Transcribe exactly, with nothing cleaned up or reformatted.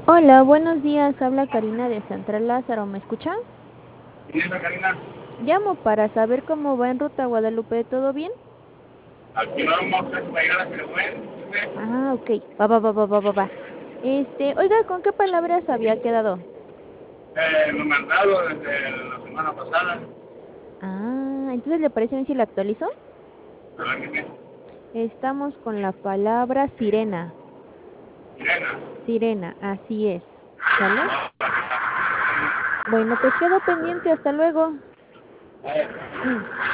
Hola, buenos días. Habla Karina de Central Lázaro. ¿Me escucha? Señorita Karina, Llamo para saber cómo va en Ruta a Guadalupe. ¿Todo bien? aquí no vamos a llegar a Peruén. Ah, ok. Va, va, va, va, va, va, va. Este, oiga, ¿con qué palabras había quedado? Eh, lo mandado desde la semana pasada. Ah, entonces ¿le parece bien si la actualizo? A la que me Estamos con la palabra sirena. sirena. Sirena, así es. ¿Sale? Bueno, pues quedo pendiente. Hasta luego.